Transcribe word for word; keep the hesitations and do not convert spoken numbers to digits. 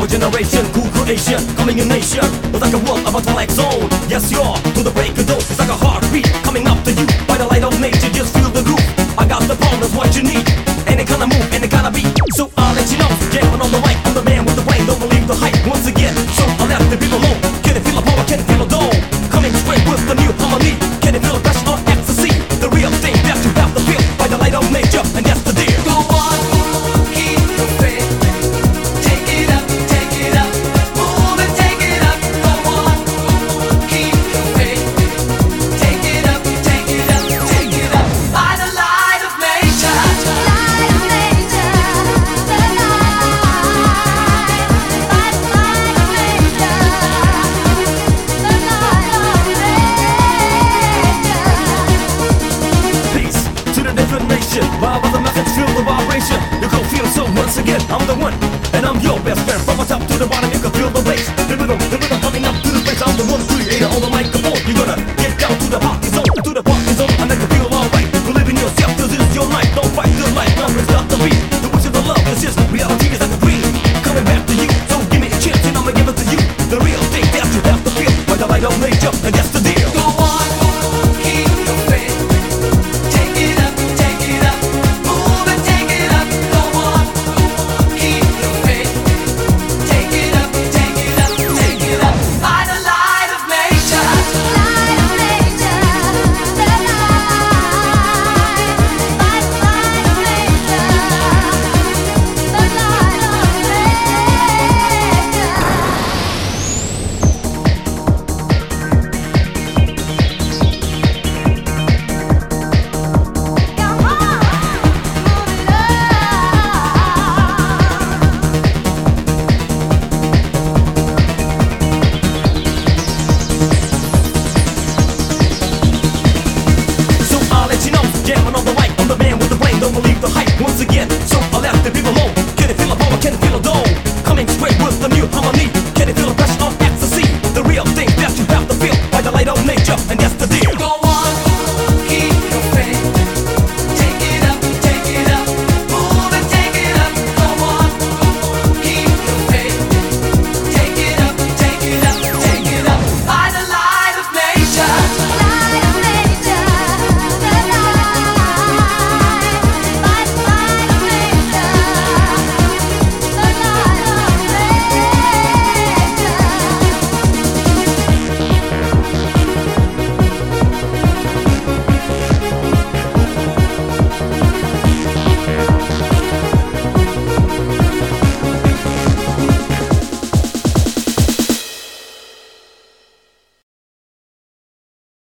our generation, cool creation, coming in nation. It's like a world of a twilight zone. Yes, you're to the break of dawn. It's like a heartbeat coming up to you by the light of nature. Just feel the groove. I got the power, that's what you need. Any kind of move, any kind of beat. So I'll let you know. Jamming on the mic, I'm the man with the brain. Don't believe the hype once again. So I left the people alone. Can you feel the power? Can you feel the dome? Coming straight with the new harmony. Can you feel the passion or ecstasy? The real thing that you have to feel by the light of nature, and that's the deal. Go on, keep your faith. Take it up, take it up. Move and take it up. Go on, keep your faith. Take it up, take it up, take it up. By the light of nature. Light of nature, the light. By the light of nature, the light of nature. Peace to the different nation. While other methods feel the vibration, you can feel so once again. I'm the one, and I'm your best friend. From the top to the bottom, you can feel the bass.